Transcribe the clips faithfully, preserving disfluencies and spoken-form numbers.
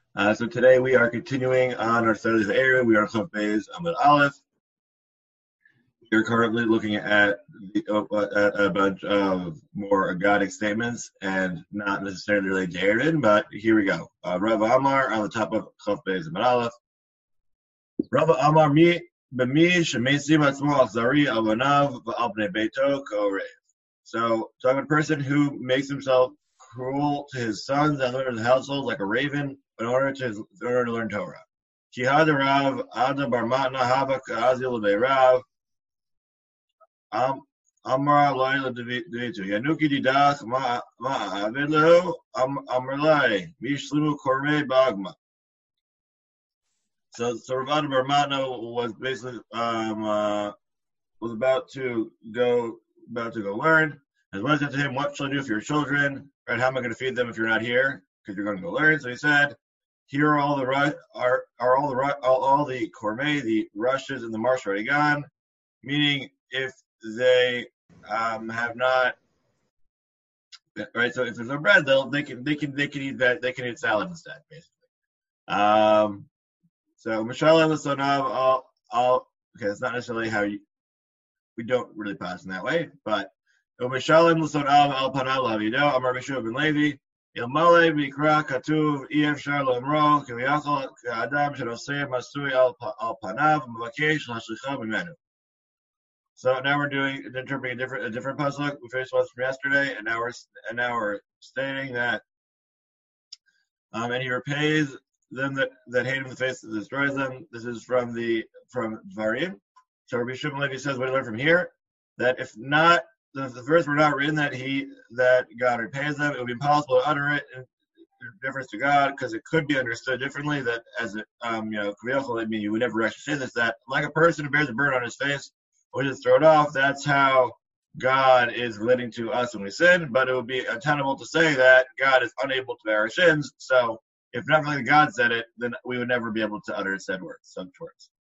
Uh, so today we are continuing on our studies of area. We are Chaf Beis Amud Aleph. We are currently looking at, the, uh, at a bunch of more agadic statements and not necessarily related to Erin, but here we go. Uh, Rav Amar on the top of Chaf Beis Amud Aleph. Rav Amar mi b'mi shemesim atzmo achzari al banav v'al bnei beito k'orev. So, talking about a person who makes himself cruel to his sons and members of the household like a raven in order to in order to learn Torah. Kihad Rav Ada Bar Matna Hava Ka'azil Rav Amar Laila Devitu Yanuki Didach Ma Avidlu Amrlai Mishlimu Korme Bagma. So, so Rav Ada Bar Matna was basically um, uh, was about to go about to go learn. His wife said to him, "What shall I do for your children? Right? How am I going to feed them if you're not here? Because you're going to go learn." So he said, "Here are all the are are all the all, all the kormei, the rushes, and the marsh already gone." Meaning, if they um, have not, right? So if there's no bread, they'll they can they can they can eat that they can eat salad instead, basically. Um, so Mishalim Sonav, all all okay. It's not necessarily how you we don't really pass in that way, but. Umishalim l'sonav al panav lavido Amar Bishua ben Levi Ilmale mikra katuv efshar lo'emro k'viyachol k'adam shenosei masui al panav m'vakesh l'hashlicha mimenu. So now we're doing interpreting a different a different pasuk. We finished one from yesterday, and now we're and now we're stating that um, and he repays them that, that hate him in the face that destroys them. This is from the from Dvarim. So Rabbi Shimon Levi says, what do we learn from here? That if not If the verse were not written that he that God repays them, it would be impossible to utter it in difference to God, because it could be understood differently. That as it, um, you know, I mean, you would never actually say this. That like a person who bears a burden on his face, or just throw it off. That's how God is relating to us when we sin. But it would be untenable to say that God is unable to bear our sins. So if not really God said it, then we would never be able to utter said words, such words.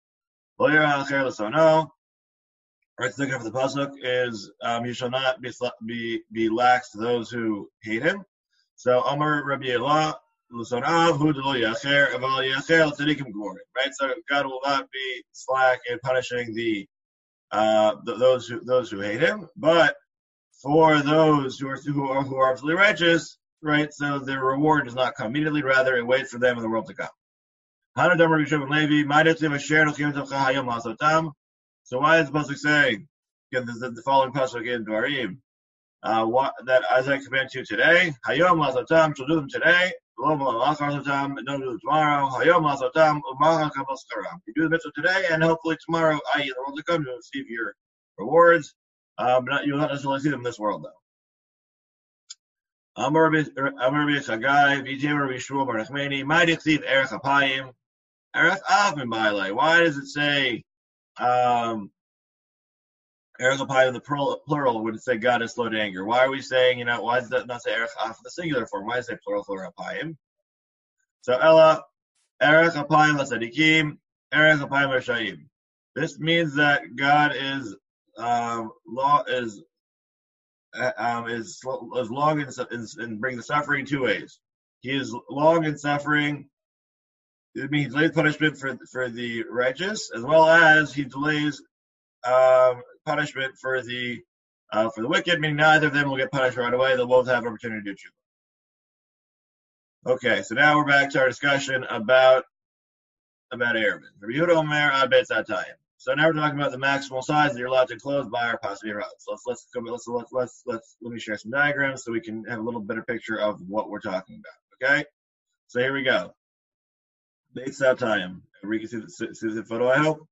Right, so looking for the pasuk is um, he shall not be be be lax to those who hate him. So Amar Rabbi Elah Lusonav Hu Delo Yacher Aval Yacher Tzadikim Gorim. Right, so God will not be slack in punishing the uh the, those who those who hate him, but for those who are who are who are absolutely righteous, right? So their reward does not come immediately; rather, it waits for them in the world to come. Hanadam Rabbi Shimon Levi Ma'adetzim Asher Nochim Tavcha Hayom Lasotam. So why is the pasuk saying, again, this is the following pasuk in Dvarim, uh, what, that as I command you today, Hayom lasotam, shall do them today, Lo malachar lasotam, don't do them tomorrow, Hayom lasotam, u'machar kabal skaram. You do the mitzvah today, and hopefully tomorrow, that is, the world to come, you'll receive your rewards, um, but not, you'll not necessarily see them in this world, though. Amar Rabbi Chagai, V'yitei Rabbi Shmuel bar Nachmani, Ma dichsiv erech apayim, erech av min ba'alei. Why does it say, Um, Erech Apayim in the plural, plural would say God is slow to anger. Why are we saying, you know, why does that not say Erech Af in the singular form? Why does it say plural for Apayim? So Ella, Erech Apayim l'Sadikim, Erech Apayim l'Shayim. This means that God is um, law is um, is is long in, in, in bringing the suffering two ways. He is long in suffering. It means he delays punishment for for the righteous, as well as he delays um, punishment for the uh, for the wicked. Meaning neither of them will get punished right away; they'll both have opportunity to choose. Okay, so now we're back to our discussion about about Erevin. So now we're talking about the maximal size that you're allowed to close by our pasuk. So let's let's let's let's let's let's let me share some diagrams so we can have a little better picture of what we're talking about. Okay, so here we go. Beit Satayim. Everybody can see the, see the photo, I hope?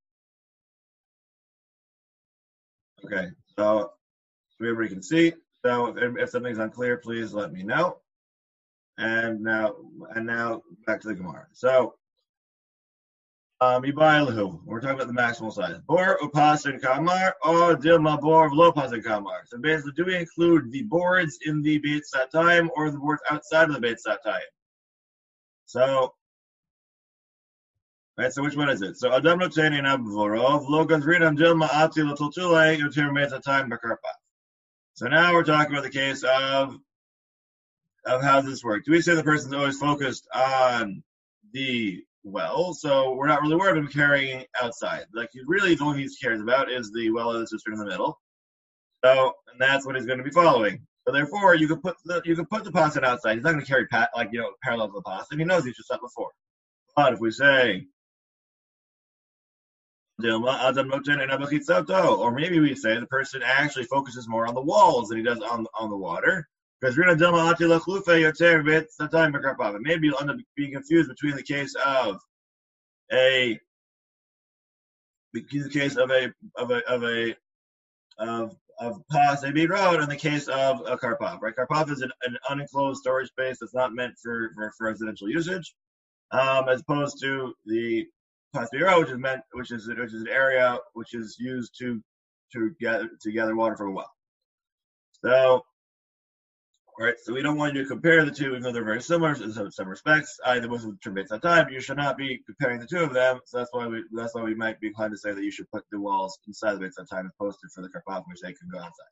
Okay, so, so everybody can see. So if, if something's unclear, please let me know. And now, and now back to the Gemara. So, um, Ibaylahu, we're talking about the maximal size. Bor upasin kamar or dilma bor v'lopasin kamar. So basically, do we include the boards in the Beit Satayim or the boards outside of the Beit Satayim? So, right, so which one is it? So Adam Noteni Nabvorov, Logan Rinam Dilma Ati Latultule, Utir Metatime Bakarpa. So now we're talking about the case of of how this works. Do we say the person's always focused on the well, so we're not really worried about him carrying outside. Like, he really, the only thing he cares about is the well of the cistern in the middle. So, and that's what he's going to be following. So therefore, you could put the you could put the pasan outside. He's not going to carry pat like you know parallel to the pasan. He knows he's just up before. But if we say, or maybe we say the person actually focuses more on the walls than he does on on the water, because maybe you'll end up being confused between the case of a the case of a of a of a of of pas a road in the case of a karpov, right? Karpov is an, an unenclosed storage space that's not meant for, for, for residential usage, um, as opposed to the pas road, which is meant, which is which is an area which is used to to gather to gather water from a well. So, right, so we don't want you to compare the two, even though they're very similar in some, some respects. Either was with term at time, you should not be comparing the two of them. So that's why we that's why we might be inclined to say that you should put the walls inside the Beit time as opposed to for the karpov, which they can go outside.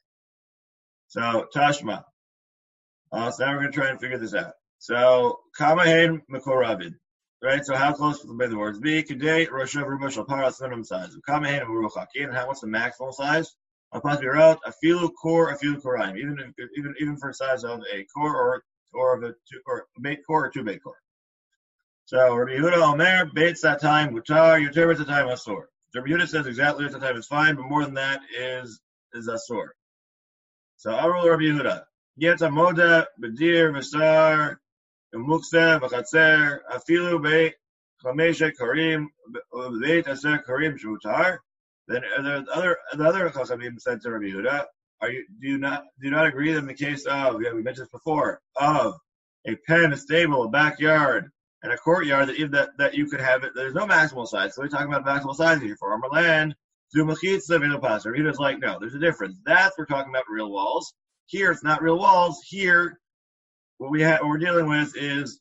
So Tashma. Uh, so now we're going to try and figure this out. So Kamahain Makoravid. Right, so how close will the words be? Today, Rosh Hashanah Paras minimum size. Kamahain Maruchakin, and how what's the maximal size? A pasvirot, a filu core, a filu koraim, even if, even even for a size of a core or or of a two or a bait core or two bait core. So Rabbi Yehuda Omer baits that time mutar yoter at the time asur. Rabbi Yehuda says exactly at the time is fine, but more than that is is asur. So Arul Rabbi Yehuda yeta moda bedir v'sar umukse v'chatzer afilu beit chameshe karim beit aser karim shutar. Then the other the other chachamim said to Rabbi Yehuda, "Are you do you not do you not agree that in the case of yeah, we mentioned this before of a pen, a stable, a backyard, and a courtyard that that that you could have it? There's no maximal size. So we're talking about maximal size here for armor land. Do machitza v'no passer. Rabbi Yehuda's like, no, there's a difference. That's we're talking about real walls. Here it's not real walls. Here what we have what we're dealing with is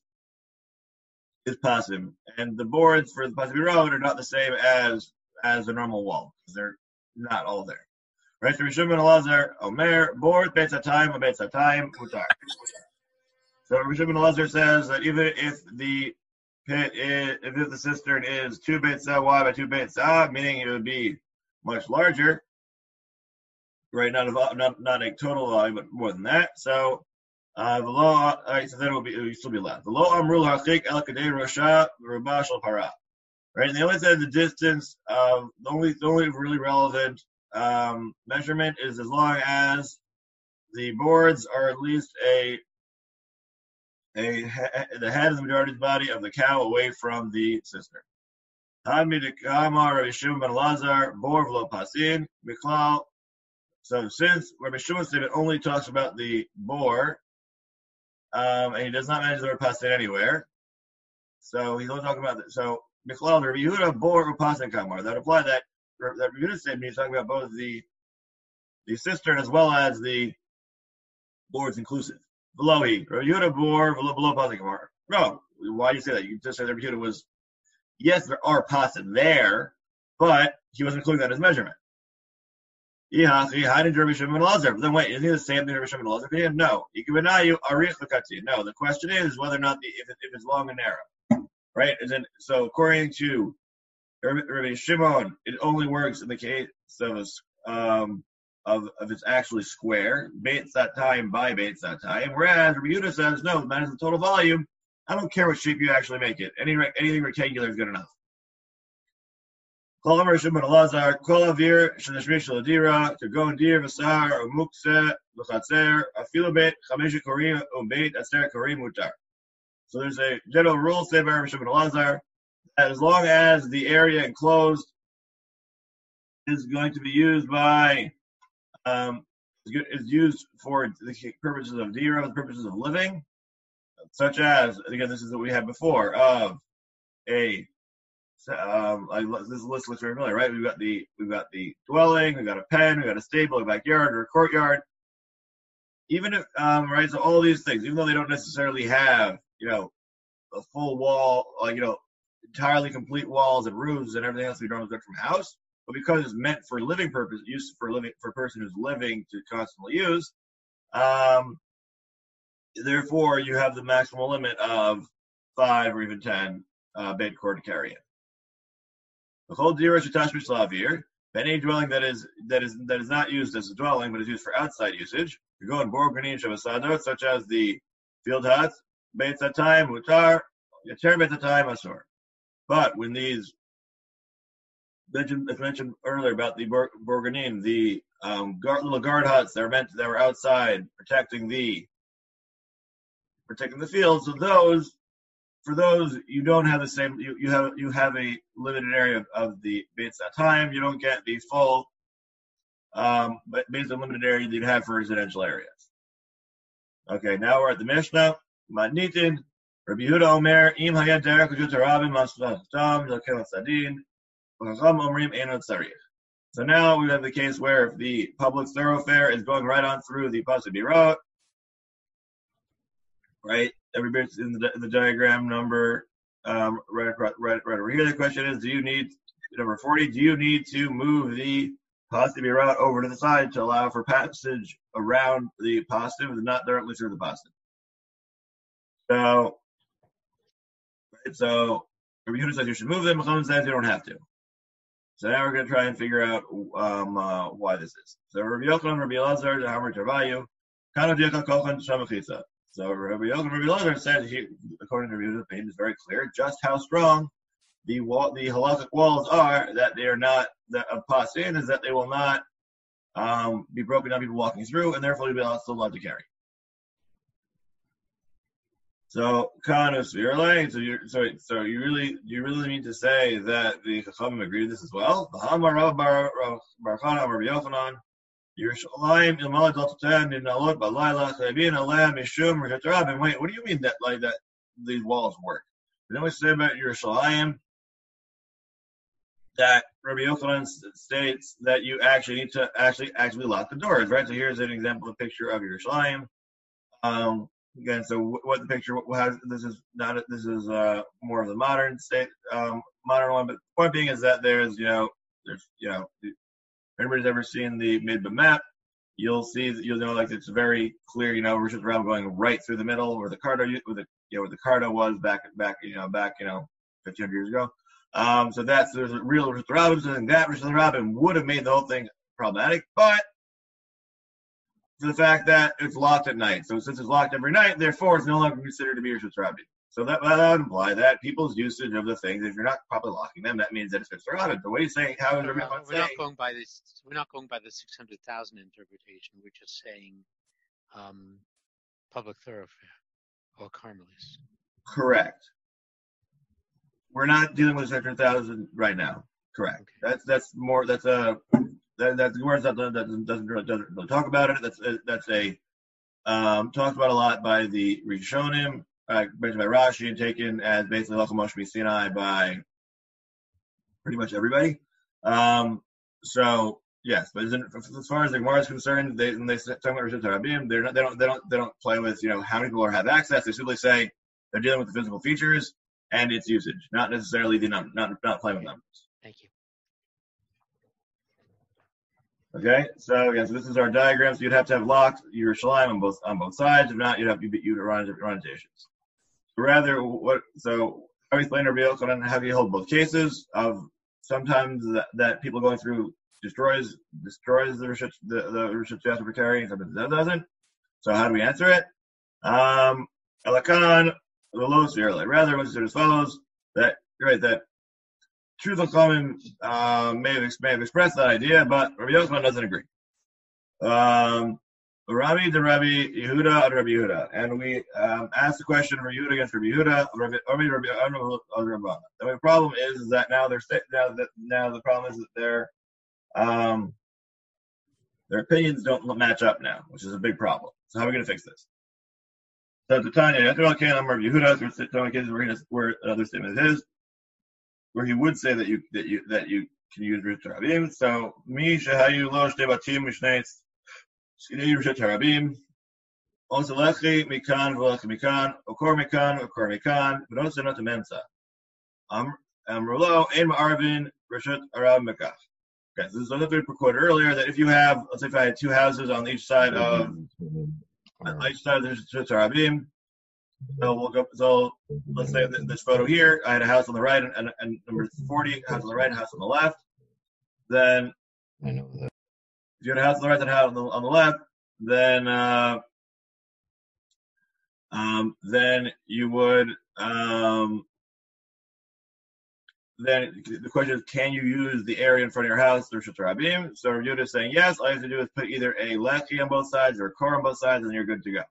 is pasim, and the boards for the pasim road are not the same as as a normal wall, because they're not all there. Right? So Rishon ben Elazar, Omer, board, Beit Satayim, Beit Satayim, Mutar. So Rishon ben Elazar says that even if the pit is, if the cistern is two Beit Sah wide by two Beit Sah, meaning it would be much larger, right? Not a, not, not a total volume, but more than that. So, uh, the law, uh, so then it will be, it will still be allowed. The law Amrul Hachik El Kadei Rosha, Rabash Al Para. Right, and they only said the distance of the only the only really relevant um, measurement is as long as the boards are at least a a the head of the majority of the body of the cow away from the cistern. So since Rabbi Shimon's statement only talks about the bore, um, and he does not mention the word pasin anywhere, so he's only talking about the, so. Michlal, Rabbi Yehuda, bor upasin kamar. That apply that that Rabbi Yehuda statement he's talking about both the the cistern as well as the boards inclusive. Below he, Rabbi Yehuda bor below below pasin kamar. No, why do you say that? You just said Rabbi Yehuda was yes, there are pasin there, but he wasn't including that as measurement. Then wait, isn't he the same thing Rabbi Shimon Elazar? No. No, the question is whether or not the, if, it, if it's long and narrow. Right? And then, so according to Rabbi Shimon, it only works in the case of um of of it's actually square, Beit Satayim by Beit Satayim. Whereas Rabbi Yehuda says no, it matters the total volume. I don't care what shape you actually make it. Any anything rectangular is good enough. Kol Amar Shimon Elazar, Kol Avir Shenashmish Ladira, to go dir v'sar or mukse v'chatzer afilu beit chamesh korim u'beit aser korim mutar. So there's a general rule said by Rabbi Shimon Elazar that as long as the area enclosed is going to be used by, um, is used for the purposes of dira, the purposes of living, such as, again, this is what we had before, of a, um, like, this list looks very familiar, right? We've got the, we've got the dwelling, we've got a pen, we've got a stable, a backyard, or a courtyard. Even if, um, right, so all these things, even though they don't necessarily have, you know, a full wall, like, you know, entirely complete walls and roofs and everything else we normally get from a house, but because it's meant for living purpose, use for living, for a person who's living to constantly use, um, therefore you have the maximal limit of five or even ten uh, beit cord to carry it. The whole dira shetashmish lavir. Any dwelling that is that is that is not used as a dwelling but is used for outside usage. You go in borganim shavasadot, such as the field huts, beit satayim mutar, yater beit satayim asur. But when these mentioned, as mentioned earlier about the borganim, the um, guard, little guard huts that were meant that were outside protecting the protecting the field. So those, for those, you don't have the same. You, you have you have a limited area of, of the beit satayim. You don't get the full, um, but based on limited area that you'd have for residential areas. Okay, now we're at the Mishnah. Matnitin, Rabbi Yehuda Omer, Im hayad derech l'shut harabim masvatam l'kel sadin, v'chacham omrim ein tzarich. So now we have the case where if the public thoroughfare is going right on through the Pasuk Birot, right? Everybody's in the, in the diagram number um, right, right, right over here. The question is, do you need, number forty, do you need to move the Pasuk Birot over to the side to allow for passage around the Pasuk and not directly through the Pasuk? So, right, so Rabbi Yehuda says you should move them. Muhammad says you don't have to. So now we're going to try and figure out um, uh, why this is. So Rabbi Yochanan, Rabbi Elazar, the Hamar Tarvayu, Kanu Diakal Kochan Shamachitza. So Rabbi Yochanan, Rabbi Elazar said, he, according to Rabbi Yehuda's opinion, is very clear just how strong the wall, the halakhic walls are. That they are not that of pasin is that they will not um, be broken down, people walking through, and therefore you'll be also allowed to carry. So, Kanus Virlay, so you so so you really you really mean to say that the Chachamim agree with this as well? What do you mean that like that these walls work? Then we say about Yerushalayim that Rabbi Yochanan states that you actually need to actually actually lock the doors, right? So here's an example, a picture of Yerushalayim. Um, Again, so what the picture? How, this is not. This is uh, more of the modern state, um, modern one. But the point being is that there's, you know, there's, you know, if anybody's ever seen the Midba map, you'll see that you'll know like it's very clear. You know, Rishon LeZion going right through the middle, where the Cardo, where the you know, where the Cardo was back, back, you know, back, you know, fifteen hundred years ago. Um, so that's there's a real Rishon LeZion. So that Rishon LeZion would have made the whole thing problematic, but for the fact that it's locked at night. So since it's locked every night, therefore it's no longer considered to be Rishut Rabin. So that, that would imply that people's usage of the things, if you're not properly locking them, that means that it's Rishut Rabin. But what are you saying? How is no, everyone no, we're saying? not going by this. We're not going by the six hundred thousand interpretation. We're just saying um, public thoroughfare or Carmelis. Correct. We're not dealing with six hundred thousand right now. Correct. Okay. That's that's more. That's a. That, that's the Gemara doesn't, doesn't, doesn't, doesn't really talk about it. That's a, that's a um, talked about a lot by the Rishonim, uh, mentioned by Rashi, and taken as basically Lacham Moshe Sinai by pretty much everybody. Um, so yes, but as far as the Gemara is concerned, they when they talk about Rishut Harabim, they're not, they don't they don't they don't play with you know how many people have access. They simply say they're dealing with the physical features and its usage, not necessarily the number, not not playing with numbers. Thank you. Okay, so yeah, so this is our diagram. So you'd have to have locked Yerushalayim on both on both sides. If not, you'd have you'd, you'd run into run into issues. Rather, what so how we explain Rabbi Yochanan, how do you hold both cases of sometimes that, that people going through destroys destroys the Rishut the the Rishut Secretary and sometimes that doesn't. So how do we answer it? Um, Alakan the lowest early. Rather, what's it as follows: that right that. Truth Chachamim uh, may have may have expressed that idea, but Rabbi Yochanan doesn't agree. Um, Rabbi the Rabbi Yehuda and Rabbi Yehuda, and we um, asked the question of Rabbi Yehuda against Rabbi Yehuda. Rabbi Rabbi Rabbi Rabbi. The problem is, is that now they're now that now the problem is that their um, their opinions don't match up now, which is a big problem. So how are we going to fix this? So at the time, after all, can I'm Rabbi Yehuda. So we're going to where another statement is. Where he would say that you that you that you can use Rishut Harabim. So mi shehayu lo shtei batim mishnei skinei Rishut Harabim. Also lechi mikan v'lechi mikan okor mikan okor mikan v'nos not memsa. Am amrulo ein ma'arvin Rishut Harabim mekach. Okay, so this is what we quoted earlier that if you have, let's say if I had two houses on each side of on each side of the Rishut Harabim, So we'll go. So let's say this photo here. I had a house on the right and, and, and number forty, house on the right, house on the left. Then I know that. if you had a house on the right and a house on the, on the left, then uh, um, then you would. Um, then the question is, can you use the area in front of your house through Shut Rabim? So Yehuda is saying yes. All you have to do is put either a lechi on both sides or a kor on both sides, and you're good to go.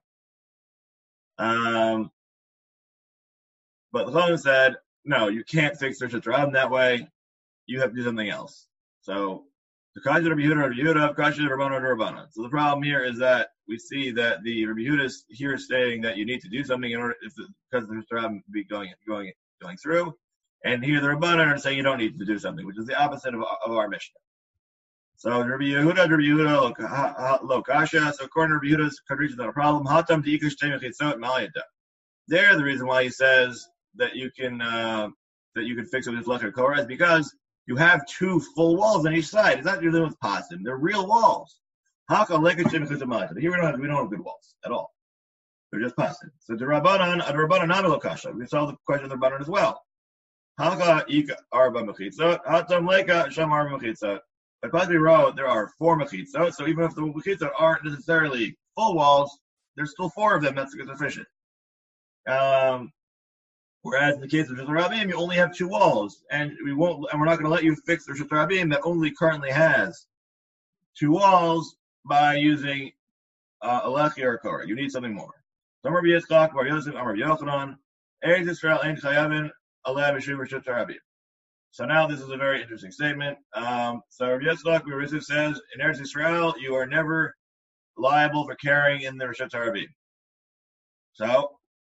Um, but the Chachamim said, no, you can't fix the Shut Rabim that way. You have to do something else. So the Kashi Rabbi Yehuda, Rabbi Yehuda, Kashi Rabbanon, Rabbanon. So the problem here is that we see that the Rabbi Yehuda is here stating that you need to do something in order if the, because the Shut Rabim be going going going through. And here the Rabbanan are saying you don't need to do something, which is the opposite of, of our Mishnah. So Rabbi Yehuda, Rabbi Yehuda, lo kasha. So according to Rabbi Yehuda's contradiction, not a problem. Hatam diikush temechitzot maliyada. There, the reason why he says that you can uh, that you can fix it with lecher korah is because you have two full walls on each side. It's not you're dealing with pasim; they're real walls. Hakam leker temechitzot maliyada. Here we don't have we don't have good walls at all. They're just pasim. So the Rabbanan, the Rabbanan not lo kasha. We saw the question of the Rabbanan as well. Haka ika arba mechitzot, hatam leka sham arba mechitzot. By Pasri Road, there are four mechitzot, so even if the mechitzot aren't necessarily full walls, there's still four of them. That's sufficient. Um, whereas in the case of Shut Rabim, you only have two walls, and we won't, and we're not going to let you fix the Shut Rabim that only currently has two walls by using uh, a lechi or a korah. You need something more. So Amar Yitzchak, Bar Yosef, Amar Yochanan, Eretz Yisrael ein chayavin. So now this is a very interesting statement. Um, so Rabbi Yitzchak Bar says, in Eretz Yisrael, you are never liable for carrying in the Rishut Harabim. So,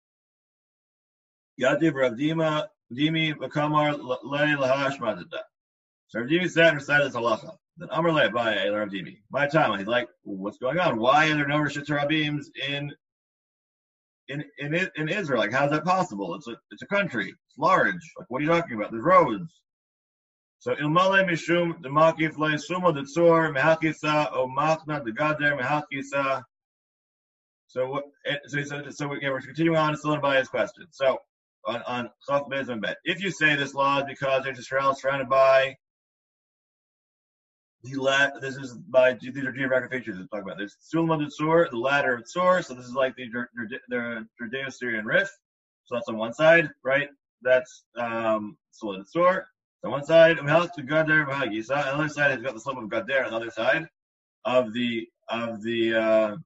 Yativ Rav Dima, Dimi, Bakamar, Le Lahash Madada. So Rav Dimi sat and recited this halacha. Then Amar Le, by Rav Dimi. My time, he's like, what's going on? Why are there no Rishut Harabims in In, in in Israel? Like, how's that possible? It's a it's a country. It's large. Like, what are you talking about? There's roads. So ilmale mishum demakif le suma detzor mehakisa o machna degader mehakisa. So what? So so so again, we're continuing on to solidify his question. So on on Chaf Bez and Bet, if you say this law is because Israel is surrounded by the la- this is by these are geographic features to talk about. There's Sulma Tzur, the ladder of Tzur. So this is like the the Judeo-Syrian Rift. So that's on one side, right? That's um Sulma Tzur. On one side, Umhalik to Gader Mahagisa. On the other side, it's got the slope of Gader. On the other side of the of the uh,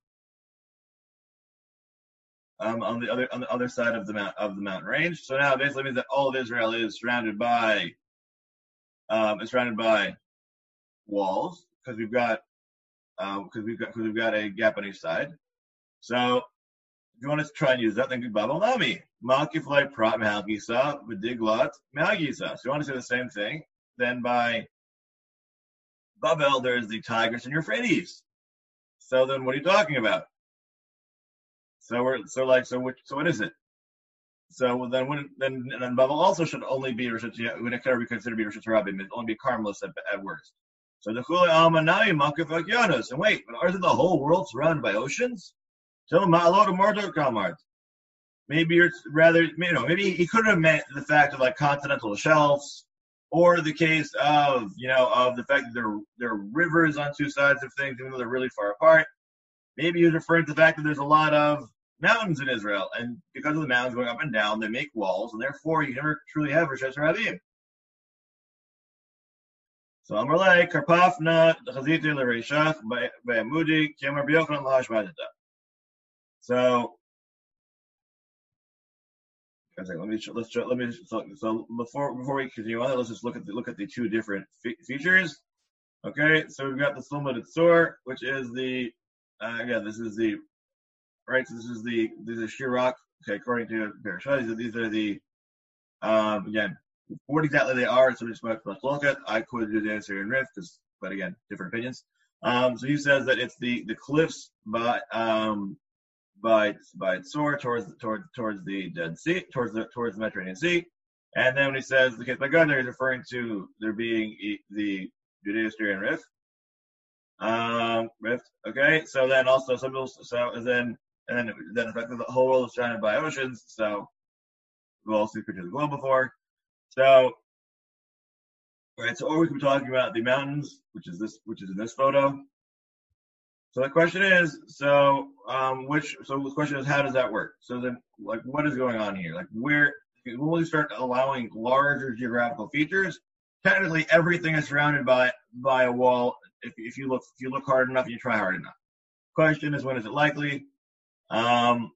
um on the other on the other side of the mount of the mountain range. So now it basically means that all of Israel is surrounded by um is surrounded by walls because we've got because um, we've got because we've got a gap on each side. So if you want to try and use that, then good Babel Nami. Malkiflay Prat Mehalgisa Vidiglat Mehalgisa. So you want to say the same thing, then by Babel there's the Tigris and Euphrates. So then what are you talking about? So we're so like so which so what is it? So then when then then Babel also should only be Rishut would it be considered to be Rishut Rabim, it'd only be Carmelist at, at worst. So the Chule Almanai Makif Akyanos. And wait, but isn't the whole world surrounded by oceans? Tell him a lot of Mordor Kalmart. Maybe you're rather, you know, maybe he could have meant the fact of like continental shelves, or the case of, you know, of the fact that there, there are rivers on two sides of things, even though they're really far apart. Maybe he was referring to the fact that there's a lot of mountains in Israel, and because of the mountains going up and down, they make walls, and therefore you never truly have Rosh Hashanah. So Amarlei Karpafna Chaziti L'Reishach Ba'amudi Kemar B'Yochanan L'Hash Madada. So, let me let's let me so, so before before we continue on, let's just look at the look at the two different fe- features. Okay, so we've got the Sulma Tzur, which is the uh, again this is the right. So this is the this is Shirak. Okay, according to Parashah, these are, these are the um, again what exactly they are. So we just want to look at. I quoted the answer in Rift, because but again different opinions. Um, so he says that it's the the cliffs by um. by by Tzor towards towards towards the Dead Sea, towards the towards the Mediterranean Sea, and then when he says the case by God, there he's referring to there being the Judeo-Syrian Rift. Um, rift. Okay, so then also some people so and then and then then the fact that the whole world is surrounded by oceans. So we've all seen pictures of the globe before. So, right. So, or we could be talking about the mountains, which is this, which is in this photo. So the question is, so um, which, so the question is, how does that work? So then, like, what is going on here? Like, where when we start allowing larger geographical features, technically everything is surrounded by by a wall. If if you look if you look hard enough and you try hard enough. Question is, when is it likely? Um,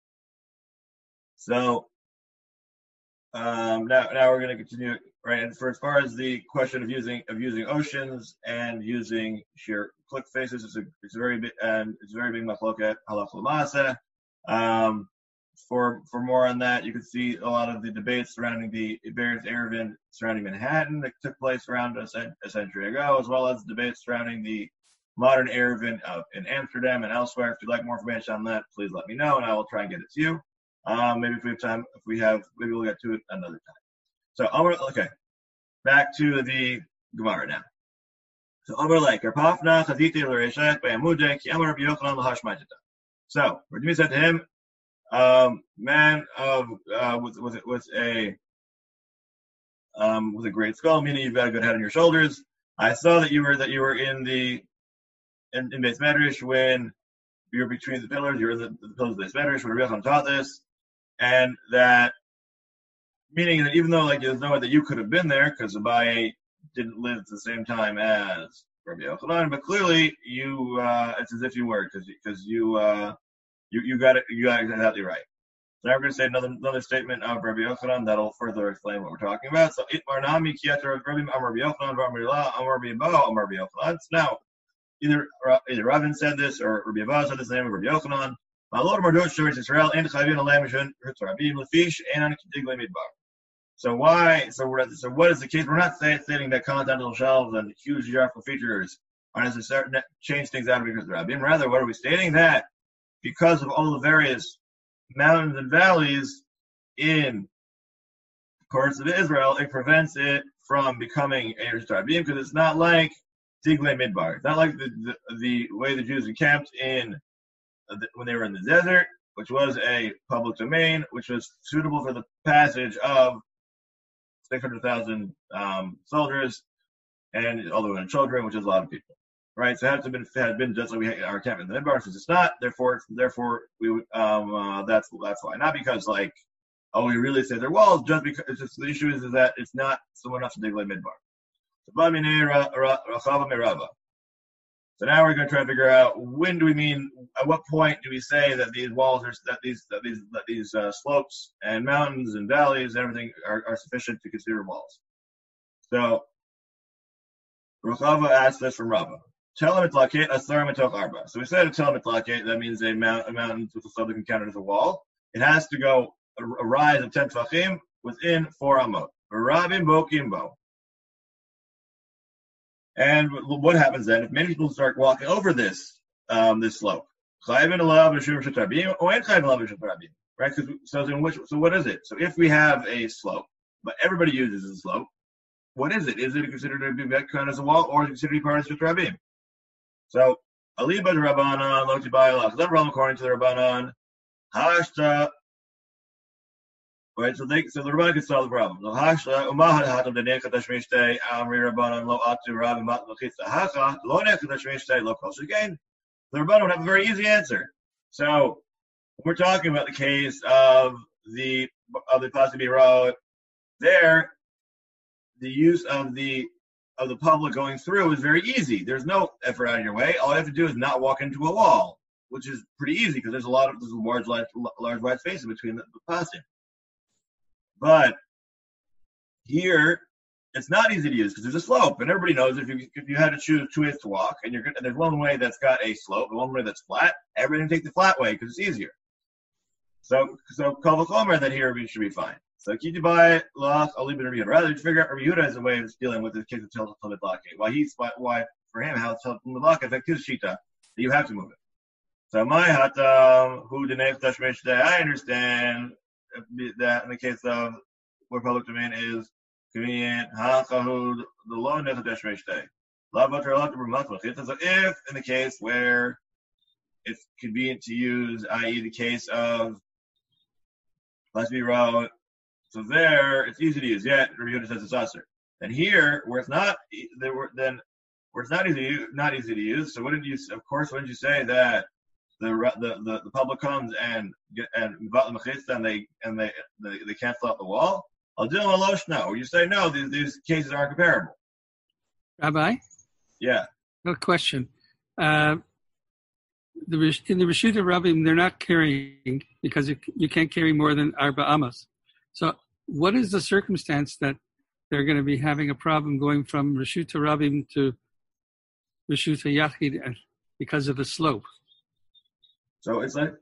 so um, now now we're going to continue. Right, and for as far as the question of using of using oceans and using sheer cliff faces, it's a it's a very big and it's a very big machloket halacha l'maaseh. Um, for for more on that, you can see a lot of the debates surrounding the various Eruvin surrounding Manhattan that took place around a, a century ago, as well as debates surrounding the modern Eruvin uh, in Amsterdam and elsewhere. If you'd like more information on that, please let me know, and I will try and get it to you. Um, maybe if we have time, if we have, maybe we'll get to it another time. So, okay, back to the Gemara now. So, So, Rabbi said to him, um, man of uh, with with with a um, with a great skull, meaning you've got a good head on your shoulders. I saw that you were that you were in the in, in Beis Medrash when you were between the pillars. You were in the, the pillars of Beis Medrash when Rabbi Yochanan taught this, and that. Meaning that even though like there's no way that you could have been there because Abaye didn't live at the same time as Rabbi Yochanan, but clearly you uh, it's as if you were because because you uh, you you got it you got it exactly right. So now we're going to say another another statement of Rabbi Yochanan that'll further explain what we're talking about. So it marnami kiyat Rabbi Amar Rabbi Yochanan Amar Rabbi Abba Amar Rabbi Yochanan. Now either either Ravin said this or Rabbi Abba said this in the name of Rabbi Yochanan. So why? So we're so what is the case? We're not saying, stating that continental shelves and huge geographical features are necessary to change things out because of the Rabbim. Rather, what are we stating? That because of all the various mountains and valleys in parts of Israel, it prevents it from becoming a Rabbim because it's not like Diglei Midbar. It's not like the, the the way the Jews encamped in the, when they were in the desert, which was a public domain, which was suitable for the passage of six hundred thousand um, soldiers and all the women and children, which is a lot of people, right? So it had to been had been just like we had our camp in the Midbar, since it's not. Therefore, therefore we um uh, that's that's why. Not because like oh we really say they're walls, just because it's just the issue is, is that it's not so enough to dig like Midbar. So now we're going to try to figure out when do we mean, at what point do we say that these walls are, that these, that these, that these uh, slopes and mountains and valleys and everything are, are sufficient to consider walls. So, Ruchava asked this from Rava. Tell him mitlaket asar mitoch arba. So we said tell him mitlaket, that means a, mount, a mountain with a slope that can count as a wall. It has to go a, a rise of ten tvachim within four amot. Rabim bokimbo. And what happens then if many people start walking over this um, this slope? Right? So in which, so what is it? So if we have a slope, but everybody uses a slope, what is it? Is it considered to be Betkan as a wall, or is it considered to be part of the Rabim? So Aliba the Rabbanan, Loti Ba'alach, the Rabbanan according to the Rabbanan, Hashta. Right, so they, so the Rabbanan can solve the problem. The Hashta Umahad Hatam the Nekadash Mishtei Amri Rabbanan Lo Atu Rabbi Mat Lachitza Hacha Lo Nekadash Mishtei Lo Kos again. The Rabbanan would have a very easy answer. So we're talking about the case of the of the Pasuk Road. There, the use of the of the public going through is very easy. There's no effort out of your way. All you have to do is not walk into a wall, which is pretty easy because there's a lot of there's a large, large, large wide spaces between the, the Pasuk. But here, it's not easy to use because there's a slope, and everybody knows if you if you had to choose two ways to walk, and you're and there's one way that's got a slope, and one way that's flat, everybody take the flat way because it's easier. So so kol v'chomer that here we should be fine. So kitibai lach ali ben Rabbi Yehuda. Rather, figure out Rabbi Yehuda as a way of dealing with this case of Talmud Lake. Why he's why for him how Talmud Lake affects his shita that you have to move it. So my hatam who denei tashmesh today. I understand that in the case of where public domain is convenient, the law never dash day. So if in the case where it's convenient to use, that is, the case of let's be wrong. So there, it's easy to use. Yet Rabbi Yehuda says it's usher. And here, where it's not, there were then where it's not easy, to use, not easy to use. So wouldn't you? Of course, wouldn't you say that the the the, the public comes and get and and they and they they, they cancel out the wall? I'll do a losh no. You say no. These these cases aren't comparable. Rabbi? Yeah. No question. Uh, the in the Reshut Rabbim, they're not carrying because you, you can't carry more than arba amas. So, what is the circumstance that they're going to be having a problem going from Reshut Rabbim to Reshut Yachid because of the slope? So it's like,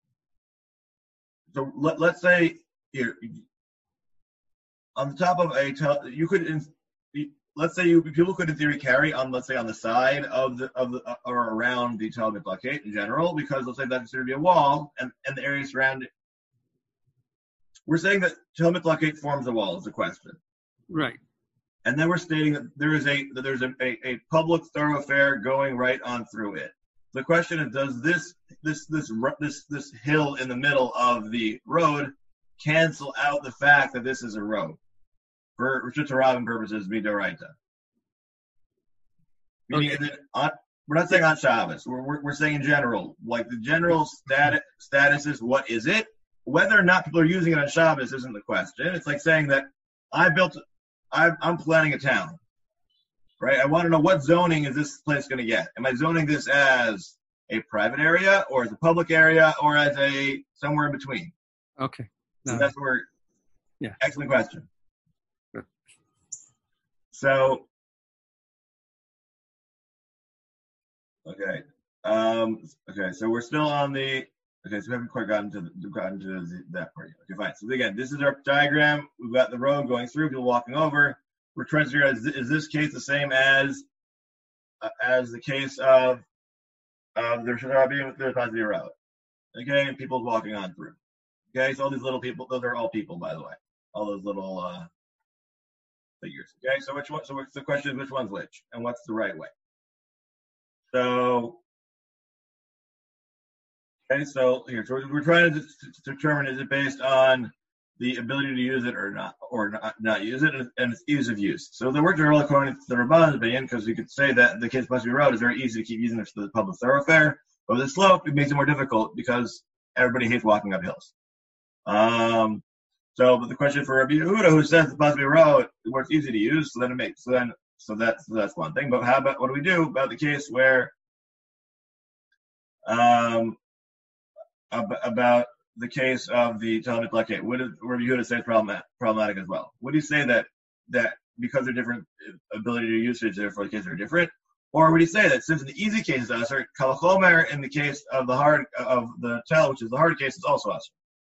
so let, let's say here on the top of a tel, you could, let's say you people could in theory carry on, let's say on the side of the of the or around the Talmud blockade in general, because let's say that's considered to be a wall and, and the area surrounding. We're saying that Talmud blockade forms a wall is the question, right? And then we're stating that there is a that there's a, a, a public thoroughfare going right on through it. The question is, does this this this this this hill in the middle of the road cancel out the fact that this is a road? For Reshut Rabbim purposes, midoraita. Meaning, okay. on, we're not saying on Shabbos. We're, we're we're saying in general, like the general status status is what is it? Whether or not people are using it on Shabbos isn't the question. It's like saying that I built, I, I'm planning a town, right? I want to know what zoning is this place going to get. Am I zoning this as a private area, or as a public area, or as a somewhere in between? Okay, no. So that's where. Yeah. Excellent question. So, okay, um, okay. So we're still on the. Okay, so we haven't quite gotten to the, gotten to the, that part yet. Okay, fine. So again, this is our diagram. We've got the road going through, people walking over. We're trying to figure out, is, is this case the same as uh, as the case of um, the Reshut Rabbim with the Pazvi road? Okay, and people walking on through. Okay, so all these little people, those are all people, by the way. All those little uh, figures. Okay, so which one? So what's the question is which one's which, and what's the right way? So. Okay, so here, so we're trying to, to determine, is it based on the ability to use it or not, or not, not use it, and its ease of use. So the words are all according to the Rabban's opinion, because we could say that the case must be road is very easy to keep using it for the public thoroughfare, but with the slope, it makes it more difficult because everybody hates walking up hills. Um, so, but the question for Rabbi Yehuda, who says the Pazvi road, where it's easy to use, so then it makes, so then, so that's, so that's one thing. But how about, what do we do about the case where, um, about the case of the Talmud blockade? What did Rabbi Yehuda say is problematic, problematic as well? Would he say that that because they're different ability to usage, therefore the cases are different? Or would he say that since in the easy case is usher, kal chomer in the case of the hard of the tel, which is the hard case, is also usher?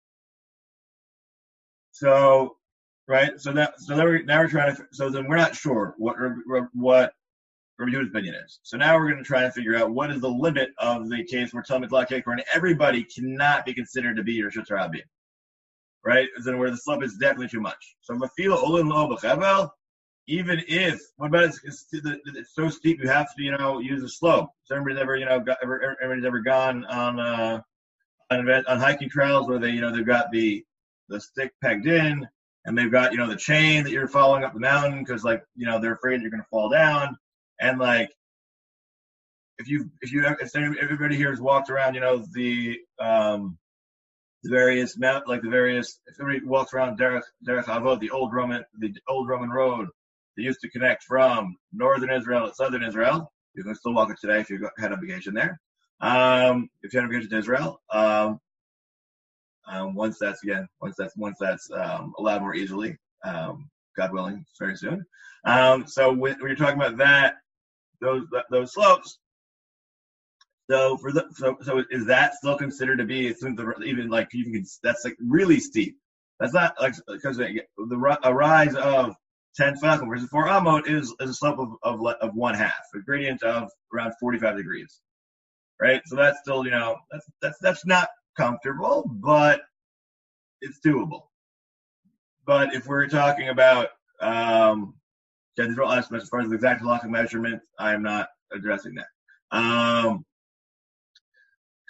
So, right. So that so now we're, now we're trying to. So then we're not sure what what Rabbi Yehuda's opinion is. So now we're going to try and figure out what is the limit of the case where Talmud blockade, where everybody cannot be considered to be Reshut Rabbim, right? Then where the slope is definitely too much. So mafilo olin lo b'chevel, even if what about it's, it's, it's so steep you have to you know use a slope. So everybody's ever you know got, ever, everybody's ever gone on uh on, on hiking trails where they you know they've got the the stick pegged in and they've got you know the chain that you're following up the mountain because like you know they're afraid you're going to fall down. And like, if you if you if everybody here has walked around, you know the um the various mount like the various if everybody walks around Derech Derech Avot, the old Roman the old Roman road that used to connect from northern Israel to southern Israel. You can still walk it today if you had on vacation there. Um, if you had on vacation to Israel, um, um, once that's again once that's once that's um, allowed more easily, um, God willing, very soon. Um, so when, when you're talking about that. Those those slopes. So for the so so is that still considered to be even like even that's like really steep? That's not like because the a rise of ten tefachim versus four amot is is a slope of, of of one half, a gradient of around forty-five degrees, right? So that's still you know that's that's that's not comfortable, but it's doable. But if we're talking about um, Yeah, these are all estimates as far as the exact block of measurement. I am not addressing that. Um,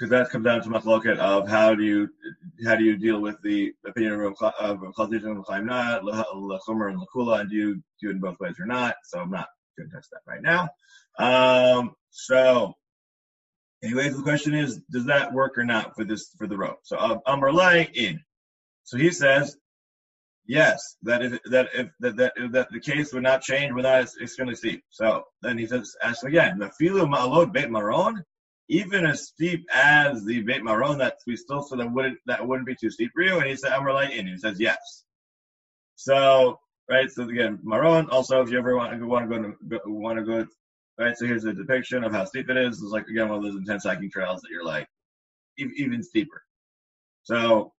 because that comes down to machloket of how do you how do you deal with the opinion of Chazon and Chaimna, Lechomer and Lekula, and do you do it in both ways or not? So I'm not going to touch that right now. Um, so, anyways, the question is, does that work or not for this for the rope? So um, Amar Lai in. So he says, yes, that if that if that that, if that the case would not change without it's extremely steep. So then he says, ask again, the filu ma'alot beit maron. Even as steep as the Beit Maron, that we still so that wouldn't that wouldn't be too steep for you. And he said, Amar in. He says yes. So right. So again, Maron. Also, if you ever want to want to go to go, want to go, right. So here's a depiction of how steep it is. It's like again one of those intense hiking trails that you're like even steeper. So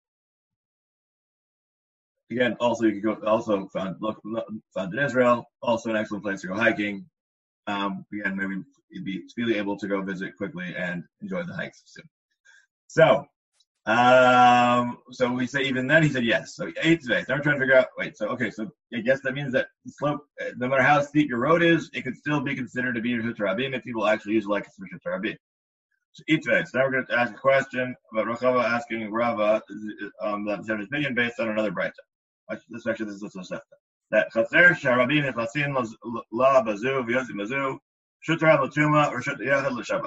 again, also you could go also found look found in Israel. Also an excellent place to go hiking. Um, again, maybe you'd be really able to go visit quickly and enjoy the hikes soon. So, um, so we say even then he said yes. So eight today. So I'm trying to figure out. Wait. So okay. So I guess that means that the slope, no matter how steep your road is, it could still be considered to be Reshut Rabim if people actually use it like it's Reshut Rabim. So eight today. So now we're going to ask a question about Rechava asking Rava um, that his opinion based on another brayta. This actually this is a Tosefta. That Chatzer Sharabim Nechasin La Bazu V'Yossi Mazu Shutra L'Tuma or Shutra Yachad L'Shabbat.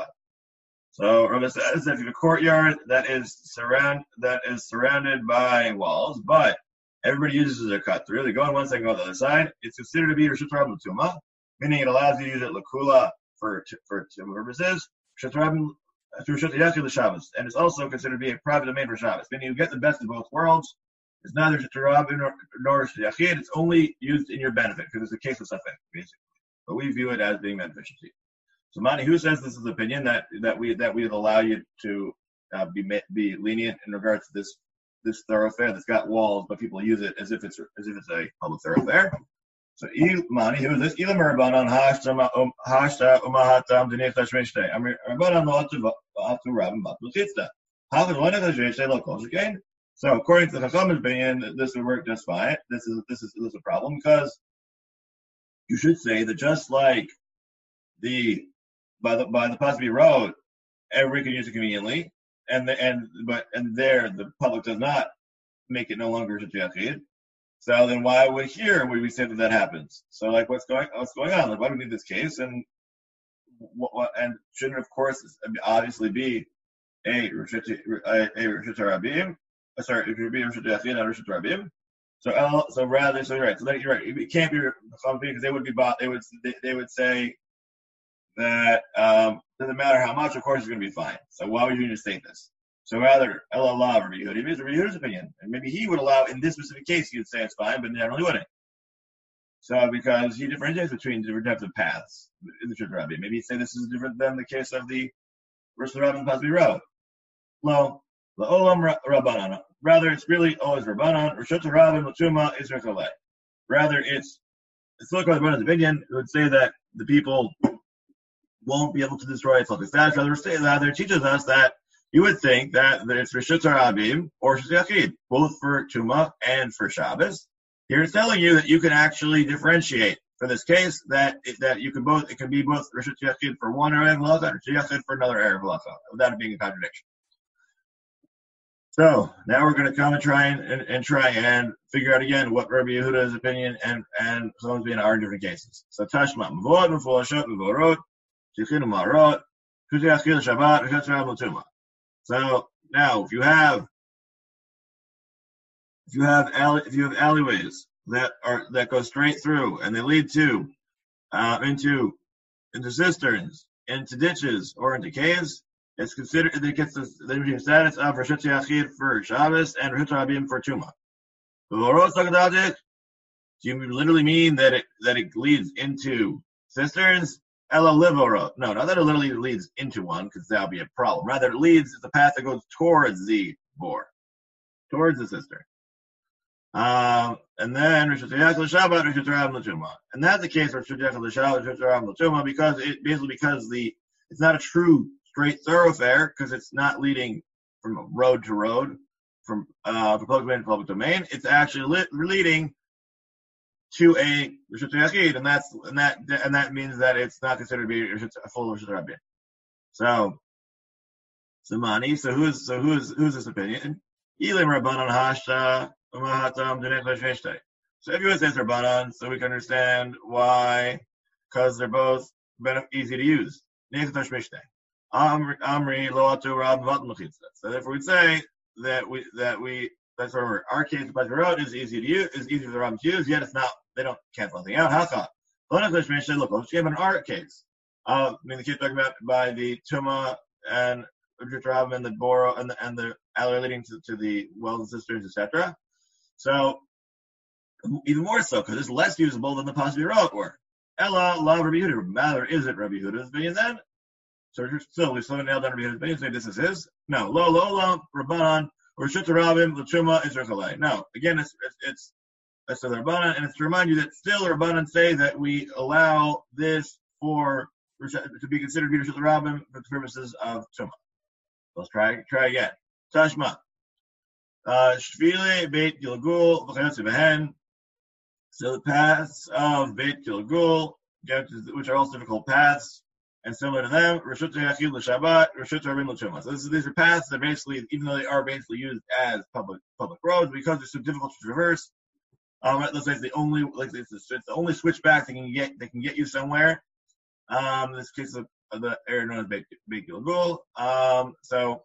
So Rabbi says that if you have a courtyard that is surround that is surrounded by walls, but everybody uses their cut through, they go on one side, go on the other side. It's considered to be Shutra L'Tuma, meaning it allows you to use it L'Kula for for two purposes. Shutra through Shutra Yachad L'Shabbat, and it's also considered to be a private domain for Shabbos, meaning you get the best of both worlds. It's neither Shetarab nor, nor Yachid. It's only used in your benefit because it's a case of Safek, basically. But we view it as being beneficial to you. So Mani, who says this is the opinion that that we that we would allow you to uh, be be lenient in regards to this this thoroughfare that's got walls, but people use it as if it's as if it's a public thoroughfare. So Mani, who is this? Ilam Rabbanan Hashta Hashta Umahatam Dinech Tashmishte. I'm Rabbanan Lotu Atu Rabban Batu Chitzta. How is one of the Jeshte Lokos again? So according to the Chacham's opinion, this would work just fine. This is this is this is a problem because you should say that just like the by the by the Pasby Road, everybody can use it conveniently, and the and but and there the public does not make it no longer Shutra Yachid. So then why would here would we say that that happens? So like what's going what's going on? Like why do we need this case? And what and shouldn't of course obviously be a Reshut a Reshut Rabim. Sorry, if you're being Reshut Yachid, not Reshut Rabim. So, so rather, so you're right. So that you're right. It can't be because they would be bought. They would they, they would say that um, doesn't matter how much. Of course, it's going to be fine. So why would you need to state this? So rather, El Allah Rabbi Yehuda is Rabbi Yehuda's opinion, and maybe he would allow in this specific case he would say it's fine, but generally wouldn't. So because he differentiates between different types of paths in the Reshut Rabim. Maybe he'd say this is different than the case of the Reshut Rabim Pasby Road. Well. La'olam Rabbanan. Rather, it's really always Rabbanan. Reshut Rabim L'Tuma is Rechalei. Rather, it's it's like Rabbanan's opinion. It would say that the people won't be able to destroy it. Rather, rather, it teaches us that you would think that, that it's Reshut Rabim or Reshut Yachid, both for Tuma and for Shabbos. Here it's telling you that you can actually differentiate for this case that that you can both it can be both Reshut Yachid for one Erev Halacha and Reshut Yachid for another Erev Halacha, without it being a contradiction. So now we're going to come and try and, and, and try and figure out again what Rabbi Yehuda's opinion and and someone's being are in different cases. So Tashma Mavod Mufulashot Muvorot Shichin Umarot Shuti Achil Shabbat Reshut Rabim L'Tuma. So now if you have if you have alley, if you have alleyways that are that go straight through and they lead to uh, into into cisterns, into ditches, or into caves. It's considered it gets the, the status of Reshut Yachid for Shabbos and Reshut Rabim for Tuma. Do you literally mean that it that it leads into cisterns? Ella Livoro. No, not that it literally leads into one, because that would be a problem. Rather, it leads it's the path that goes towards the bore, towards the cistern. Um, and then Reshut Yachid Shabbat, Reshut Rabim L'Tuma. And that's the case for Reshut Yachid Shabbat, Reshut Rabim L'Tuma, because it basically because the it's not a true straight thoroughfare because it's not leading from road to road, from uh, from public domain to public domain. It's actually lit, leading to a Reshut Yachid, and that's and that and that means that it's not considered to be a full Reshut Rabim. So, Samani. So who's so who's who's this opinion? Ilim Rabbanon Hasha Umahatam Dinech Lashmishte. So if you would say it's Rabbanon, so we can understand why, because they're both easy to use. Nech Lashmishte. Amri Loatu Rab Vat Mechitza. So therefore we'd say that we that we that's where our case of Bajrot is easy to use, is easy for the Rab to use, yet it's not, they don't cancel anything out. Haka. Look, let's give an art case. Uh, I mean, the kid talking about by the Tuma and Ujit and the Boro and the and the alley leading to, to the wells and cisterns, et cetera. So even more so, because it's less usable than the possibly wrote were. Ella la Rabbi Yehuda. Rather, is it Rabbi Yehuda's opinion then? So still, we still nailed down Rabbi Yehuda's opinion. Say this is his. No, lo lo lo Rabbanan or Shut Rabim l'Tuma is Rechalei. No, again, it's it's. it's That's the Rabbanan, and it's to remind you that still the Rabbanan say that we allow this for to be considered B'Rishut Rabbim for the purposes of Tumah. Let's try try again. Tashma. Shvile Beit Gilgul v'chayotze behen. So the paths of Beit Gilgul, which are also difficult paths, and similar to them, Reshut Yachid l'Shabbat, Reshut Rabim l'Tumah. So this is, these are paths that basically, even though they are basically used as public public roads, because they're so difficult to traverse. Um, let's say it's the only, like it's, it's the only switchback they can get. They can get you somewhere. Um, in this case of, of the area known as Beit, Beit Gilgul. Um, so,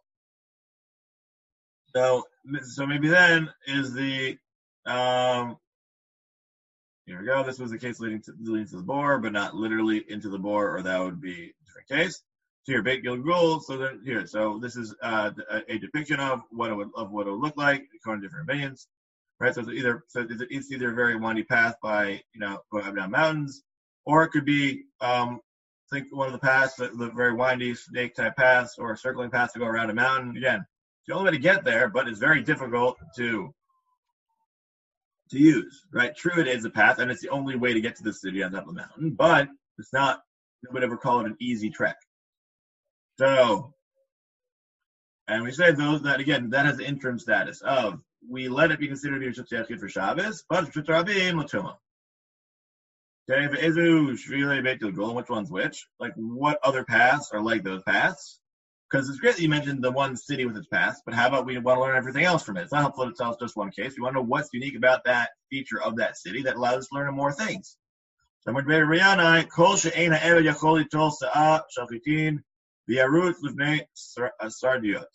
so, so maybe then is the um. Here we go. This was the case leading to leading to the bore, but not literally into the bore, or that would be a different case. So here, Beit Gilgul. So then here, so this is uh, a, a depiction of what it would of what it would look like according to different opinions. Right, so it's either so it's either a very windy path by you know going up and down mountains, or it could be um, I think one of the paths, the, the very windy snake type paths, or circling paths to go around a mountain. Again, it's the only way to get there, but it's very difficult to to use. Right, true, it is a path, and it's the only way to get to the city on top of the mountain, but it's not. We would ever call it an easy trek. So, and we say those that again that has the interim status of. We let it be considered to be Reshut Yachid for Shabbos, but Reshut Rabim l'Tumah. Okay, v'ezu shvilei Beit Gilgul, which one's which? Like, what other paths are like those paths? Because it's great that you mentioned the one city with its paths, but how about we want to learn everything else from it? It's not helpful to tell us just one case. We want to know what's unique about that feature of that city that allows us to learn more things. So, when Beit Riyanai, kol she'ein ha'eved yachol litol sa'ah shalchitin v'yarut l'vnei sardiot.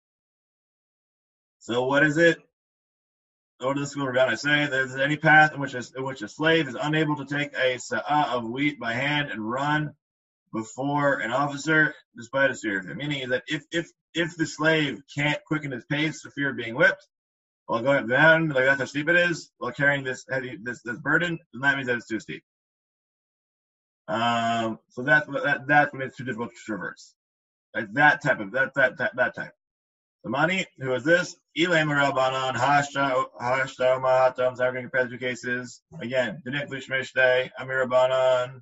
So, what is it? Go to the school of Rabban, I say there's any path in which, a, in which a slave is unable to take a sa'ah of wheat by hand and run before an officer, despite a fear of him. Meaning that if if if the slave can't quicken his pace for fear of being whipped while going up the mountain, like that's how steep it is, while carrying this heavy this this burden, then that means that it's too steep. Um, so that's that that's when it's too difficult to traverse. Like that type of that that that, that type. The money, who is this? Ilay Marabanan, Hashta, Hashta, Mahatam. So we're going to compare the two cases. Again, Dinik Lishmishte, Amirabanan,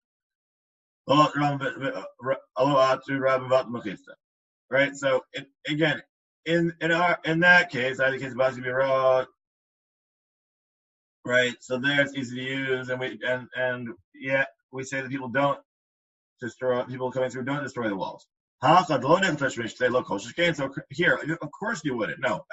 Aloatu, Rabavat Mukista. Right? So, it, again, in in our in that case, I think the case of Basi Birot, right? So there it's easy to use, and we and and yet we say that people don't destroy, people coming through don't destroy the walls. So here, of course you wouldn't. No.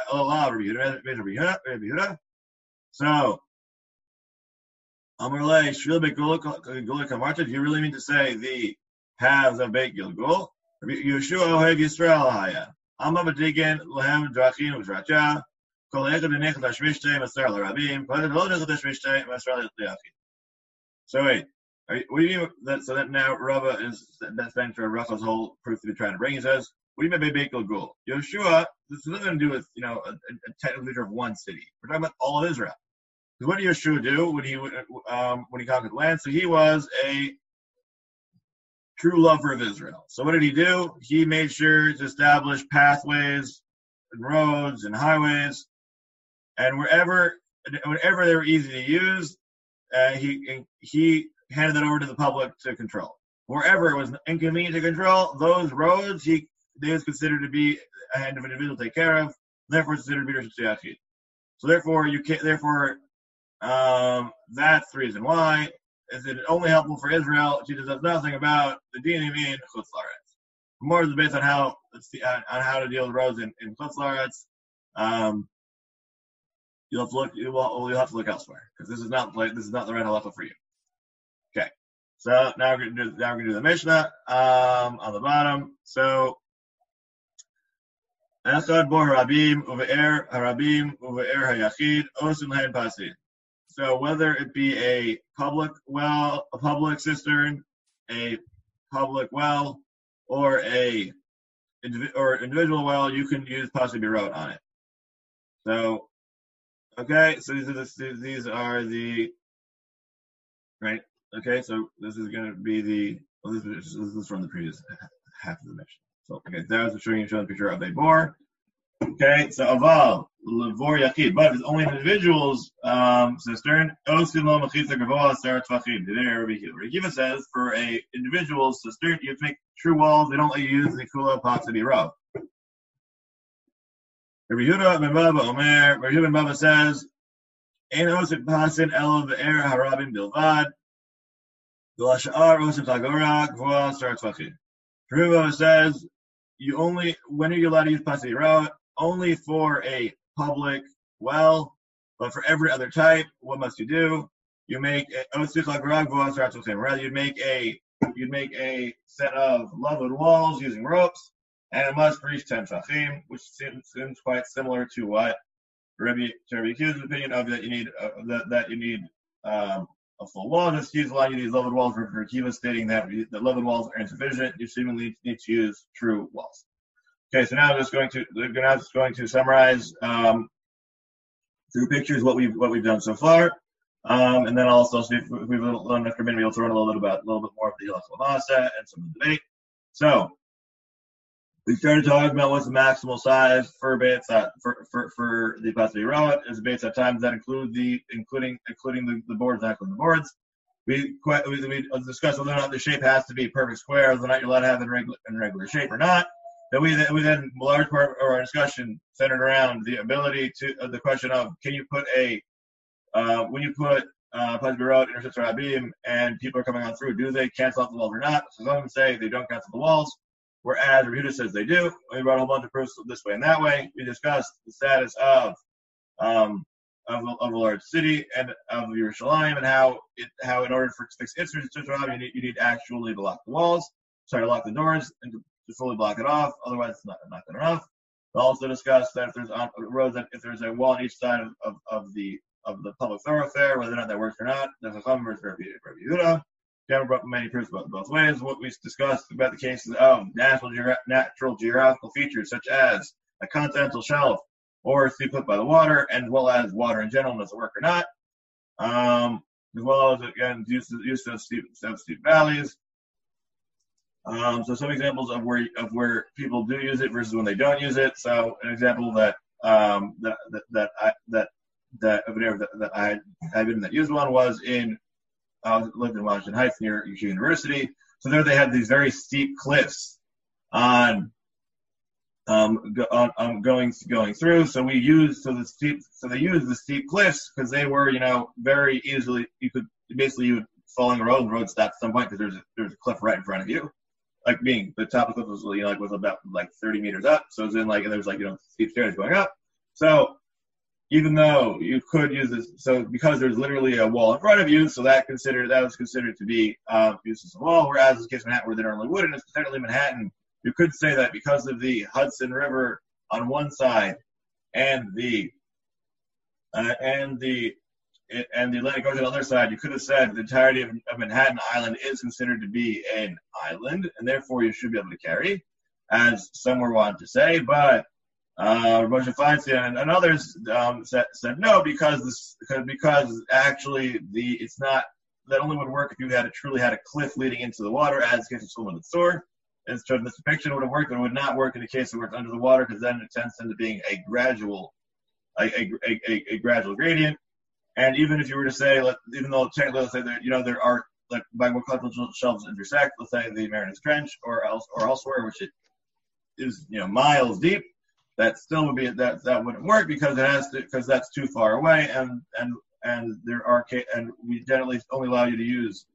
So, Amarle, Shvil Beit Gilgul Kamarta, do you really mean to say the paths of Beit Gilgul? Yeshua Oheg Yisrael Haya. Amma B'Digen Lehem Drachin U'Zratya. Kol Echad Nechad Hashmishte Masar L'Rabim. Kol Echad Lo Nechad Hashmishte Masar L'Yachid. So wait. Are you, what do you mean that? So that now Rava is that's thanks for Rachel's whole proof that he's trying to bring. He says, "What do you mean by Beit Gilgul? Yeshua, this has nothing to do with you know a, a technical feature of one city. We're talking about all of Israel. Because what did Yeshua do when he um, when he conquered the land? So he was a true lover of Israel. So what did he do? He made sure to establish pathways and roads and highways, and wherever whenever they were easy to use, uh, he he. handed that over to the public to control. Wherever it was inconvenient to control, those roads, he they was considered to be a hand of an individual to take care of, therefore it's considered to be Reshut Yachid. So therefore, you can't, therefore, um, that's the reason why, is it only helpful for Israel, she does nothing about the dinim in Chutz La'aretz. more is based on how on, on how to deal with roads in in Chutz La'aretz. Um, you'll have to look. You will, you'll have to look elsewhere because this is not like this is not the right halacha for you. Okay, so now we're gonna do now we're gonna do the Mishnah um, on the bottom. So. Echad bo harabim uve'er harabim uve'er hayachid osin lahen pasin. So whether it be a public well, a public cistern, a public well, or a or individual well, you can use pasin birot on it. So, okay, so these are the these are the right. Okay, so this is going to be the well, this, is, this is from the previous half of the mission. So, okay, that was showing you showing the picture of a bor. Okay, so aval levor yachid, but if it's only an individual's um, cistern, osin lo mechitza gavoa sar tvachim. Rabbi Akiva says for a individual's cistern, you have to make true walls. They don't let you use the kula pasin birot. Rabbi Yehuda ben Baba Omer, Rabbi Yehuda ben Baba says, ein osin pasin elo ve'er harabim bilvad, v'lasha'ar osin tagora gavoa sar tvachim. Rabbi Baba says, you only, when are you allowed to use pasin birot? Only for a public well, but for every other type, what must you do? You make a, rather you'd make a you'd make a set of leveled walls using ropes, and it must reach ten tefachim, which seems, seems quite similar to what Rabbi Rabbi Akiva's opinion of that you need uh, that that you need um, a full wall. Just use a lot of these leveled walls. For Akiva stating that the leveled walls are insufficient. You seemingly need to use true walls. Okay, so now I'm just going to now just going to summarize um, through pictures what we've what we've done so far, um, and then also see if we've learned enough minute, we'll learn a little bit about a little bit more of the Hilchos Lamasa and some of the debate. So we started talking about what's the maximal size for Beitz for for for the pasin birot is Beitz at times that include the including including the, the boards, not including the boards. We quite we, we discussed whether or not the shape has to be perfect square, whether or not you're allowed to have it in regular in regular shape or not. Then we then we then a large part of our discussion centered around the ability to uh, the question of can you put a uh, when you put uh, pasin birot in Rishus Rabim and people are coming on through, do they cancel out the walls or not? So some of them say they don't cancel the walls, whereas Rabbi Yehuda says they do. We brought a whole bunch of proofs this way and that way. We discussed the status of um, of, of a large city and of Yerushalayim and how it how in order for to fix its Rishus Rabim you need you need actually to lock the walls, sorry, to lock the doors and to to fully block it off, otherwise it's not, not good enough. We'll also discuss that if there's on roads that if there's a wall on each side of, of, of the of the public thoroughfare, whether or not that works or not, there's a Chacham versus Rabbi Yehuda. Cameron brought many proofs about both ways. What we discussed about the cases of natural natural geographical features such as a continental shelf or a sea put by the water, as well as water in general, does it work or not, um, as well as again use use of steep, of steep valleys. Um, so some examples of where of where people do use it versus when they don't use it. So an example that um, that that that I that that that, that I had been that used one was in uh, lived in Washington Heights near University. So there they had these very steep cliffs on um go, on, on going going through. So we used so the steep so they used the steep cliffs because they were you know very easily you could basically you would fall on the road and the road stopped at some point because there's a, there's a cliff right in front of you. Like being the top of the cliff was you know like was about like thirty meters up, so it's in like and there was like you know steep stairs going up. So even though you could use this, so because there's literally a wall in front of you, so that considered that was considered to be um, used as a wall. Whereas in the case of Manhattan, where they normally wouldn't, it's technically Manhattan. You could say that because of the Hudson River on one side and the uh, and the and the Atlantic Ocean on the other side, you could have said the entirety of, of Manhattan Island is considered to be an island, and therefore you should be able to carry, as some were wanted to say. But uh, Moshe Feinstein and, and others um, said, said no, because this because, because actually the it's not that only would work if you had a, truly had a cliff leading into the water, as in the case of Solomon the Sword. And so this depiction would have worked, but it would not work in the case where it's under the water, because then it tends into being a gradual, a, a, a, a gradual gradient. And even if you were to say, let, even though technically, let's say that you know there are like by what continental shelves intersect, let's say the Mariners Trench or else or elsewhere, which it is you know miles deep, that still would be that that wouldn't work because it has to because that's too far away, and and and there are and we generally only allow you to use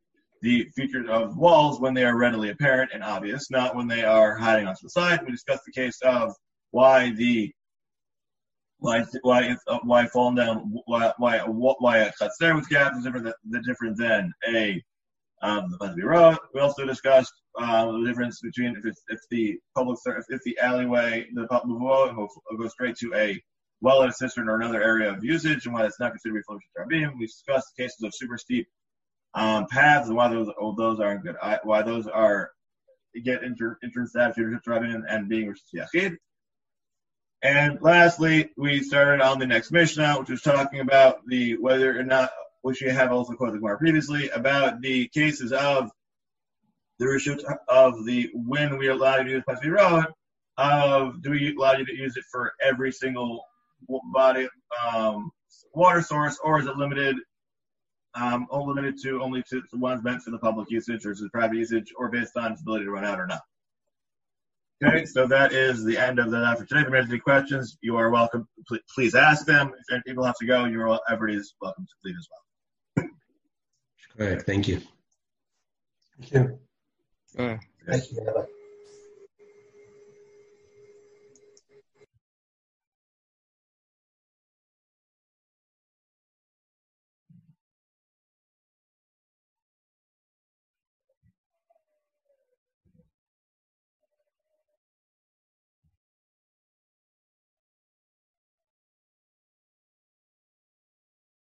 the features of walls when they are readily apparent and obvious, not when they are hiding off to the side. We discussed the case of why the why why it's uh, why falling down why why why a chatzer with gaps is different than, different than a um, the Pasvi Road. We also discussed uh, the difference between if it's if the public if, if the alleyway the public will go straight to a well in a cistern or another area of usage, and why it's not considered reflow Rabim. We discussed the cases of super steep um, paths and why those oh, those aren't good. I, why those are get inter interstatus Rabim and, and being Yachid. And lastly, we started on the next Mishnah, which was talking about the whether or not, which we have also quoted more previously, about the cases of the reshut of the when we allow you to use Pasvi Road, of do we allow you to use it for every single body um, water source, or is it limited um, or limited to only to the ones meant for the public usage versus private usage, or based on its ability to run out or not? Okay, so that is the end of that for today. If you have any questions, you are welcome. Please ask them. If any people have to go, you are everybody is welcome to leave as well. All right, thank you. Thank you. Uh, Thank you.